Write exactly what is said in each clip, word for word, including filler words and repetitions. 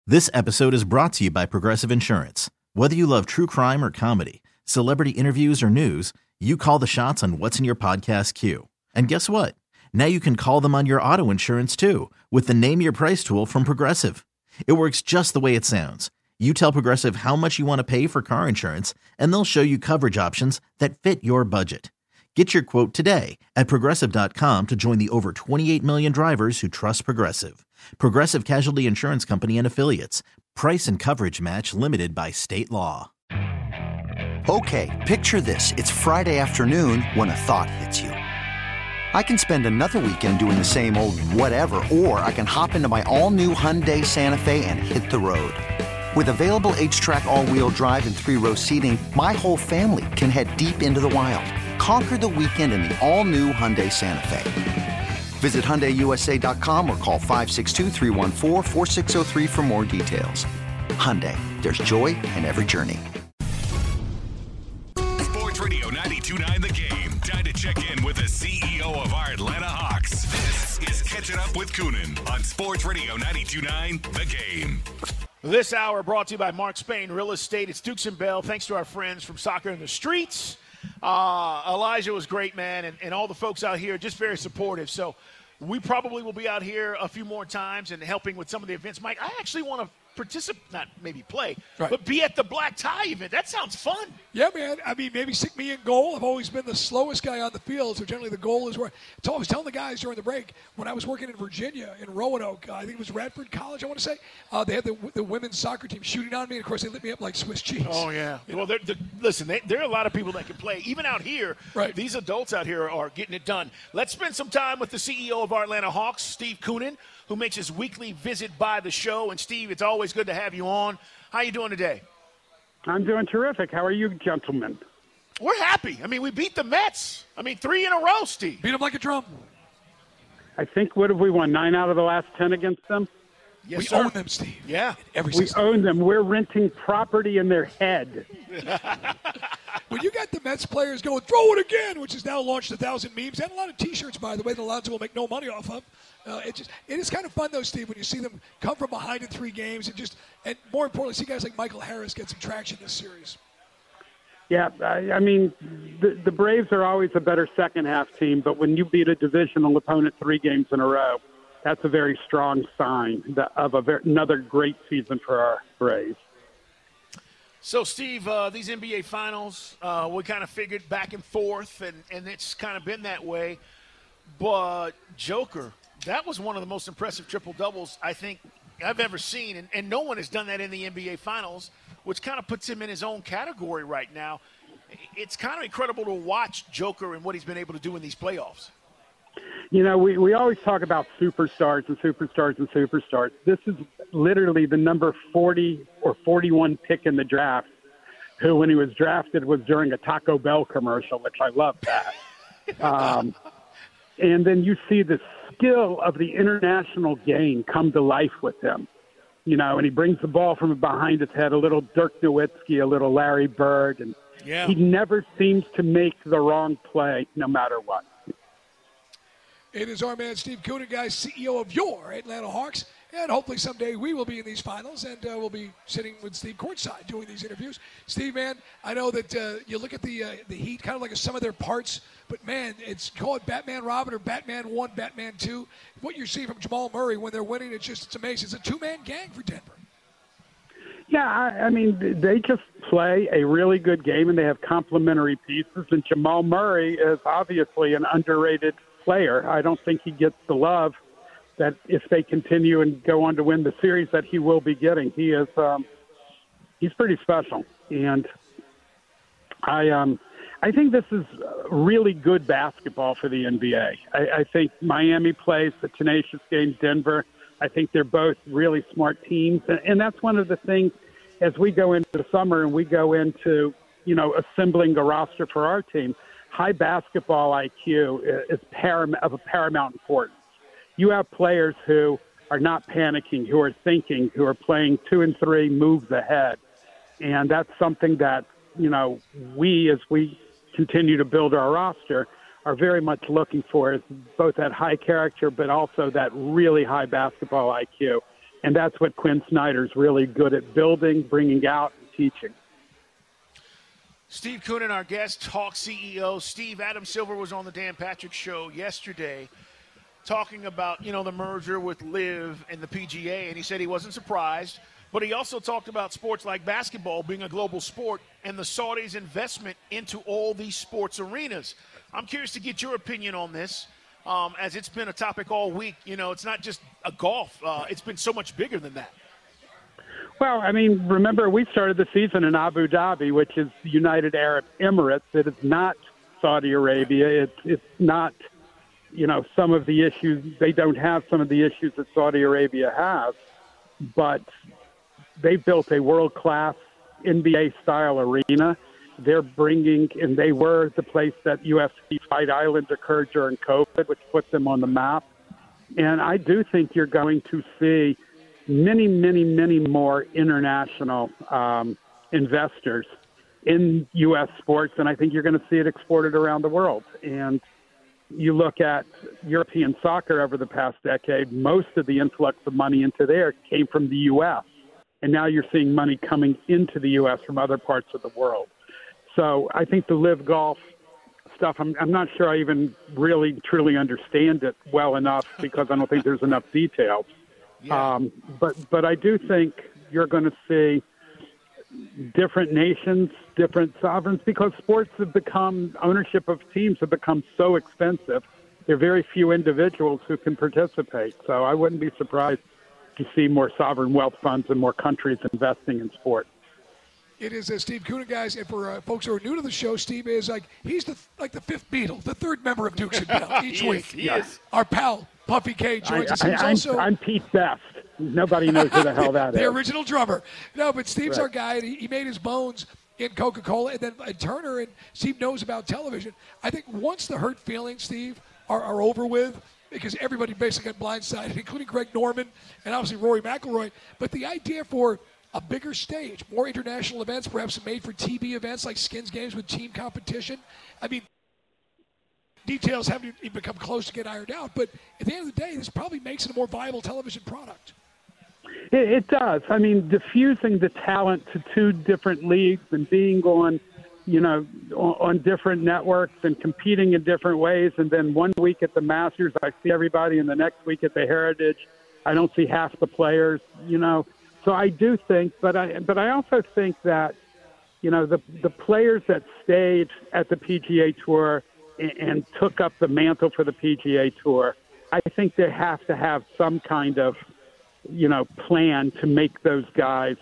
This episode is brought to you by Progressive Insurance. Whether you love true crime or comedy, celebrity interviews or news, you call the shots on what's in your podcast queue. And guess what? Now you can call them on your auto insurance too with the Name Your Price tool from Progressive. It works just the way it sounds. You tell Progressive how much you want to pay for car insurance, and they'll show you coverage options that fit your budget. Get your quote today at Progressive dot com to join the over twenty-eight million drivers who trust Progressive. Progressive Casualty Insurance Company and Affiliates. Price and coverage match limited by state law. Okay, picture this. It's Friday afternoon when a thought hits you. I can spend another weekend doing the same old whatever, or I can hop into my all-new Hyundai Santa Fe and hit the road. With available H-Track all-wheel drive and three-row seating, my whole family can head deep into the wild. Conquer the weekend in the all-new Hyundai Santa Fe. Visit Hyundai U S A dot com or call five six two, three one four, four six zero three for more details. Hyundai, there's joy in every journey. Sports Radio ninety-two point nine The Game. Time to check in with the C E O of our Atlanta Hawks. This is Catching Up with Coonan on Sports Radio ninety-two point nine The Game. This hour brought to you by Mark Spain Real Estate. It's Dukes and Bell. Thanks to our friends from Soccer in the Streets. Uh, Elijah was great, man, and, and all the folks out here just very supportive. So we probably will be out here a few more times and helping with some of the events. Mike, I actually want to participate, not maybe play, right, but be at the black tie event. That sounds fun. Yeah, man. I mean, maybe stick me in goal. I've always been the slowest guy on the field, so generally the goal is where. So I was telling the guys during the break, when I was working in Virginia, in Roanoke, uh, I think it was Radford College, I want to say, uh, they had the, the women's soccer team shooting on me, and of course they lit me up like Swiss cheese. Oh, yeah. You well, they're, they're, listen, they, there are a lot of people that can play. Even out here, right, these adults out here are getting it done. Let's spend some time with the C E O of our Atlanta Hawks, Steve Koonin, who makes his weekly visit by the show. And, Steve, it's always good to have you on. How you doing today? I'm doing terrific. How are you, gentlemen? We're happy. I mean, we beat the Mets. I mean, three in a row, Steve. Beat them like a drum. I think, what have we won, nine out of the last ten against them? Yes, we sir. own them, Steve. Yeah. Every we own them. We're renting property in their head. When you got the Mets players going, throw it again, which has now launched a thousand memes and a lot of T-shirts, by the way, that Alonzo will make no money off of. Uh, it just it is kind of fun, though, Steve, when you see them come from behind in three games and just, and more importantly, see guys like Michael Harris get some traction this series. Yeah, I, I mean, the, the Braves are always a better second-half team, but when you beat a divisional opponent three games in a row, that's a very strong sign of a very, another great season for our Braves. So, Steve, uh, these N B A Finals, uh, we kind of figured back and forth, and, and it's kind of been that way. But Joker, that was one of the most impressive triple-doubles I think I've ever seen, and, and no one has done that in the N B A Finals, which kind of puts him in his own category right now. It's kind of incredible to watch Joker and what he's been able to do in these playoffs. You know, we, we always talk about superstars and superstars and superstars. This is literally the number forty or forty-one pick in the draft, who, when he was drafted, was during a Taco Bell commercial, which I love that. Um, and then you see the skill of the international game come to life with him. You know, and he brings the ball from behind his head, a little Dirk Nowitzki, a little Larry Bird, and yeah, he never seems to make the wrong play no matter what. It is our man Steve Koonin, guys, C E O of your Atlanta Hawks, and hopefully someday we will be in these finals, and uh, we'll be sitting with Steve courtside doing these interviews. Steve, man, I know that uh, you look at the uh, the Heat kind of like a sum of their parts, but, man, it's called Batman Robin or Batman one, Batman two. What you see from Jamal Murray when they're winning, it's just it's amazing. It's a two-man gang for Denver. Yeah, I, I mean, they just play a really good game, and they have complementary pieces, and Jamal Murray is obviously an underrated player. I don't think he gets the love that if they continue and go on to win the series that he will be getting. He is um, he's pretty special, and I um I think this is really good basketball for the N B A. I, I think Miami plays a tenacious game. Denver, I think they're both really smart teams, and, and that's one of the things as we go into the summer and we go into you know assembling a roster for our team. High basketball I Q is param- of a paramount importance. You have players who are not panicking, who are thinking, who are playing two and three moves ahead. And that's something that, you know, we, as we continue to build our roster, are very much looking for, is both that high character but also that really high basketball I Q. And that's what Quinn Snyder's really good at building, bringing out, and teaching. Steve Koonin, our guest, Hawks C E O. Steve, Adam Silver was on the Dan Patrick Show yesterday talking about, you know, the merger with LIV and the P G A, and he said he wasn't surprised. But he also talked about sports like basketball being a global sport and the Saudis' investment into all these sports arenas. I'm curious to get your opinion on this, um, as it's been a topic all week. You know, it's not just a golf. Uh, it's been so much bigger than that. Well, I mean, remember, we started the season in Abu Dhabi, which is the United Arab Emirates. It is not Saudi Arabia. It's, it's not, you know, some of the issues. They don't have some of the issues that Saudi Arabia has. But they built a world-class N B A-style arena. They're bringing, and they were the place that U F C Fight Island occurred during COVID, which put them on the map. And I do think you're going to see many, many, many more international um, investors in U S sports, and I think you're going to see it exported around the world. And you look at European soccer over the past decade, most of the influx of money into there came from the U S, and now you're seeing money coming into the U S from other parts of the world. So I think the LIV Golf stuff, I'm, I'm not sure I even really, truly understand it well enough because I don't think there's enough details. Yeah. Um, but but I do think you're going to see different nations, different sovereigns, because sports have become, ownership of teams have become so expensive. There are very few individuals who can participate. So I wouldn't be surprised to see more sovereign wealth funds and more countries investing in sport. It is uh, Steve Koonin, guys, and for uh, folks who are new to the show, Steve is like, he's the like the fifth Beatle, the third member of Dukes and Bell each he week. Is, he yeah. is. Our pal, Puffy K, joins I, us. He's I, also, I'm, I'm Pete Best. Nobody knows who the hell that the is. The original drummer. No, but Steve's right. our guy, and he, he made his bones in Coca-Cola, and then uh, Turner, and Steve knows about television. I think once the hurt feelings, Steve, are, are over with, because everybody basically got blindsided, including Greg Norman and obviously Rory McIlroy, but the idea for a bigger stage, more international events, perhaps made for T V events like Skins Games with team competition. I mean, details haven't even become close to get ironed out, but at the end of the day, this probably makes it a more viable television product. It, it does. I mean, diffusing the talent to two different leagues and being on, you know, on, on different networks and competing in different ways. And then one week at the Masters, I see everybody, and the next week at the Heritage, I don't see half the players, you know. So I do think, but I but I also think that, you know, the the players that stayed at the P G A Tour and, and took up the mantle for the P G A Tour, I think they have to have some kind of, you know, plan to make those guys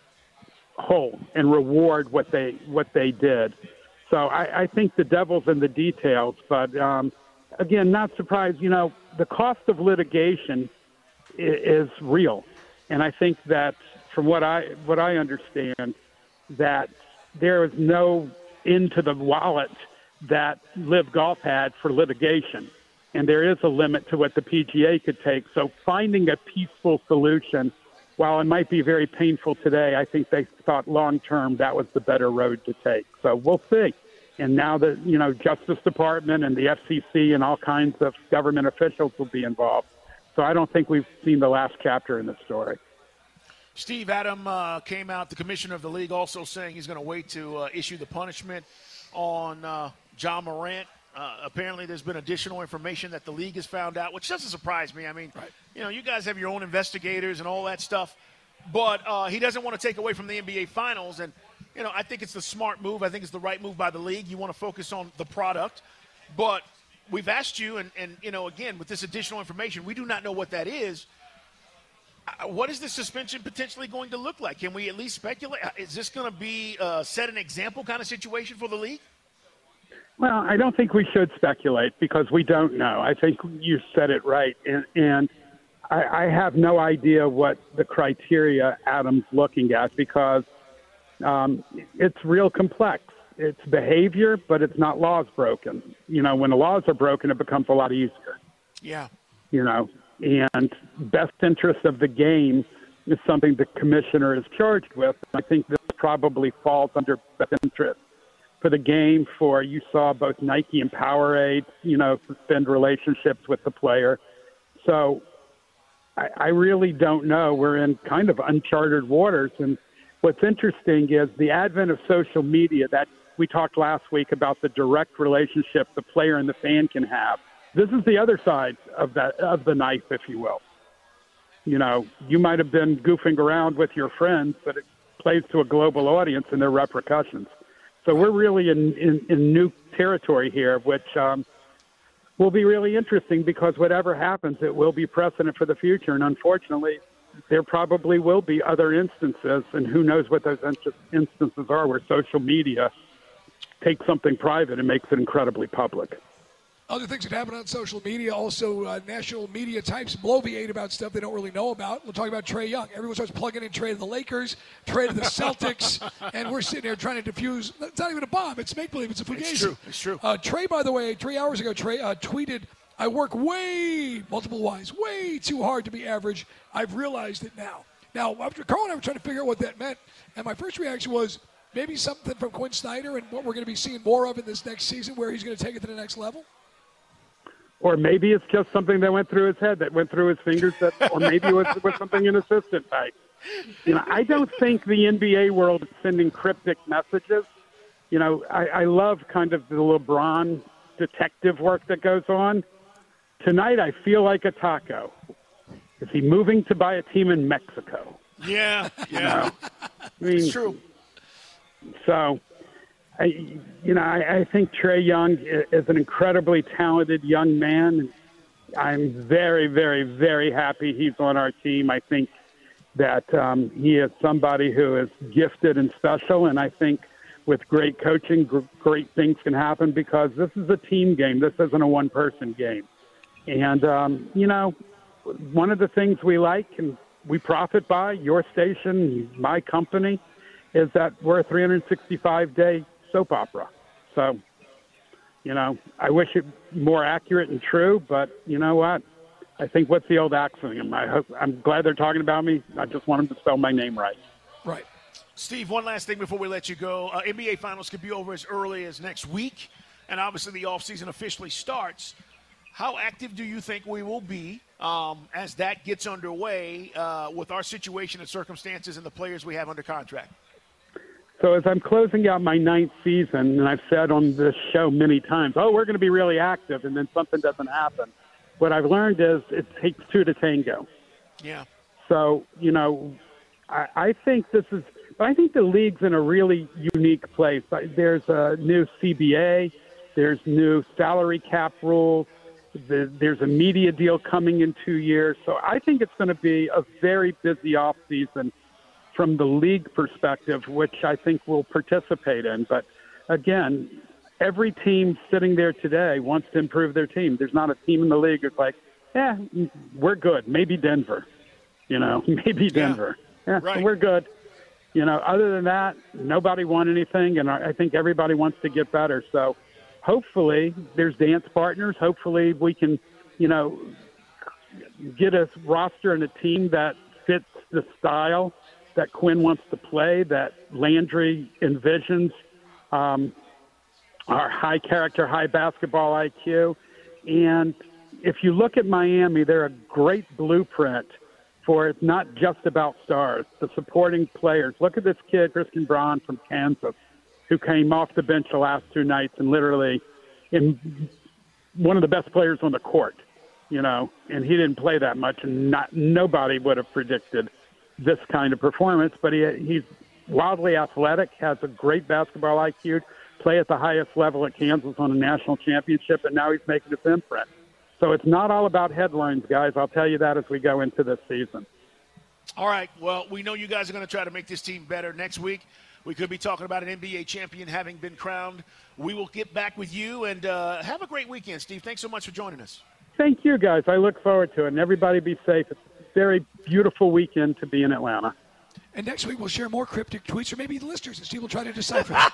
whole and reward what they what they did. So I, I think the devil's in the details. But um, again, not surprised. You know, the cost of litigation is, is real. And I think that from what I what I understand, that there is no end to the wallet that LIV Golf had for litigation. And there is a limit to what the P G A could take. So finding a peaceful solution, while it might be very painful today, I think they thought long-term that was the better road to take. So we'll see. And now the, you know, Justice Department and the F C C and all kinds of government officials will be involved. So I don't think we've seen the last chapter in the story. Steve, Adam uh, came out, the commissioner of the league, also saying he's going to wait to uh, issue the punishment on uh, Ja Morant. Uh, apparently there's been additional information that the league has found out, which doesn't surprise me. I mean, right. you know, you guys have your own investigators and all that stuff. But uh, he doesn't want to take away from the N B A Finals. And, you know, I think it's the smart move. I think it's the right move by the league. You want to focus on the product. But we've asked you, and, and, you know, again, with this additional information, we do not know what that is. What is the suspension potentially going to look like? Can we at least speculate? Is this going to be uh, set an example kind of situation for the league? Well, I don't think we should speculate because we don't know. I think you said it right. And, and I, I have no idea what the criteria Adam's looking at because um, it's real complex. It's behavior, but it's not laws broken. You know, when the laws are broken, it becomes a lot easier. Yeah. You know, and best interest of the game is something the commissioner is charged with. I think this probably falls under best interest for the game. For you saw both Nike and Powerade, you know, suspend relationships with the player. So I, I really don't know. We're in kind of uncharted waters. And what's interesting is the advent of social media that we talked last week about the direct relationship the player and the fan can have. This is the other side of that, of the knife, if you will. You know, you might have been goofing around with your friends, but it plays to a global audience and there are repercussions. So we're really in, in, in new territory here, which um, will be really interesting because whatever happens, it will be precedent for the future. And unfortunately, there probably will be other instances, and who knows what those instances are, where social media takes something private and makes it incredibly public. Other things that happen on social media, also uh, national media types bloviate about stuff they don't really know about. We'll talk about Trae Young. Everyone starts plugging in Trae to the Lakers, Trae to the Celtics, and we're sitting there trying to defuse. It's not even a bomb. It's make-believe. It's a fugazi. It's true. It's true. Uh, Trae, by the way, three hours ago, Trae uh, tweeted, I work way, multiple Y's, way too hard to be average. I've realized it now. Now, after Carl and I were trying to figure out what that meant, and my first reaction was maybe something from Quinn Snyder and what we're going to be seeing more of in this next season where he's going to take it to the next level. Or maybe it's just something that went through his head, that went through his fingers, that, or maybe it was, was something an assistant type. You know, I don't think the N B A world is sending cryptic messages. You know, I, I love kind of the LeBron detective work that goes on. Tonight, I feel like a taco. Is he moving to buy a team in Mexico? Yeah, yeah. You know? I mean, it's true. So, I, you know, I, I think Trae Young is an incredibly talented young man. I'm very, very, very happy he's on our team. I think that um, he is somebody who is gifted and special, and I think with great coaching, gr- great things can happen because this is a team game. This isn't a one-person game. And, um, you know, one of the things we like and we profit by, your station, my company, is that we're a three hundred sixty-five day soap opera. So, you know, I wish it more accurate and true, but you know what? I think what's the old axiom? I hope, I'm glad they're talking about me. I just want them to spell my name right. Right. Steve, one last thing before we let you go. Uh, N B A Finals could be over as early as next week, and obviously the offseason officially starts. How active do you think we will be um, as that gets underway uh, with our situation and circumstances and the players we have under contract? So as I'm closing out my ninth season, and I've said on this show many times, oh, we're going to be really active, and then something doesn't happen. What I've learned is it takes two to tango. Yeah. So, you know, I, I think this is – I think the league's in a really unique place. There's a new C B A. There's new salary cap rules. The, there's a media deal coming in two years. So I think it's going to be a very busy offseason from the league perspective, which I think we'll participate in. But, again, every team sitting there today wants to improve their team. There's not a team in the league that's like, yeah, we're good. Maybe Denver. You know, maybe Denver. Yeah, yeah right. We're good. You know, other than that, nobody won anything, and I think everybody wants to get better. So hopefully there's dance partners. Hopefully we can, you know, get a roster and a team that fits the style that Quinn wants to play, that Landry envisions, um, our high character, high basketball I Q. And if you look at Miami, they're a great blueprint for it's not just about stars, the supporting players. Look at this kid, Christian Braun from Kansas, who came off the bench the last two nights and literally in one of the best players on the court, you know, and he didn't play that much, and not nobody would have predicted this kind of performance, but he he's wildly athletic, has a great basketball I Q, play at the highest level at Kansas on a national championship, and now he's making his imprint. So it's not all about headlines, guys. I'll tell you that as we go into this season. All right. Well, we know you guys are going to try to make this team better next week. We could be talking about an N B A champion having been crowned. We will get back with you, and uh, have a great weekend, Steve. Thanks so much for joining us. Thank you, guys. I look forward to it, and everybody be safe. It's a very beautiful weekend to be in Atlanta. And next week we'll share more cryptic tweets, or maybe the listeners, and Steve will try to decipher them.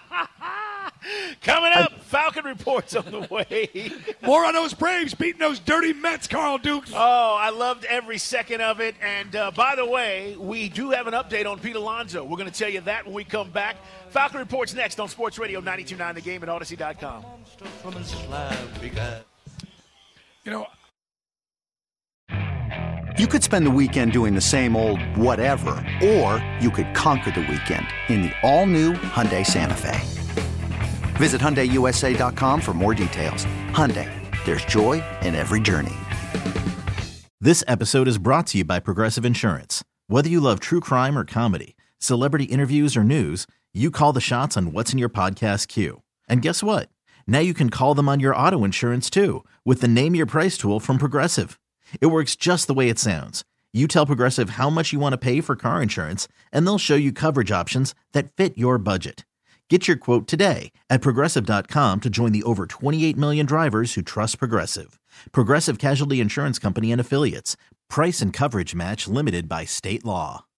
Coming up, Falcon Reports on the way. More on those Braves beating those dirty Mets, Carl Dukes. Oh, I loved every second of it. And uh, by the way, we do have an update on Pete Alonso. We're going to tell you that when we come back. Falcon Reports next on Sports Radio ninety-two point nine The Game and Odyssey dot com. You know, You could spend the weekend doing the same old whatever, or you could conquer the weekend in the all-new Hyundai Santa Fe. Visit Hyundai U S A dot com for more details. Hyundai, there's joy in every journey. This episode is brought to you by Progressive Insurance. Whether you love true crime or comedy, celebrity interviews or news, you call the shots on what's in your podcast queue. And guess what? Now you can call them on your auto insurance too with the Name Your Price tool from Progressive. It works just the way it sounds. You tell Progressive how much you want to pay for car insurance, and they'll show you coverage options that fit your budget. Get your quote today at Progressive dot com to join the over twenty-eight million drivers who trust Progressive. Progressive Casualty Insurance Company and Affiliates. Price and coverage match limited by state law.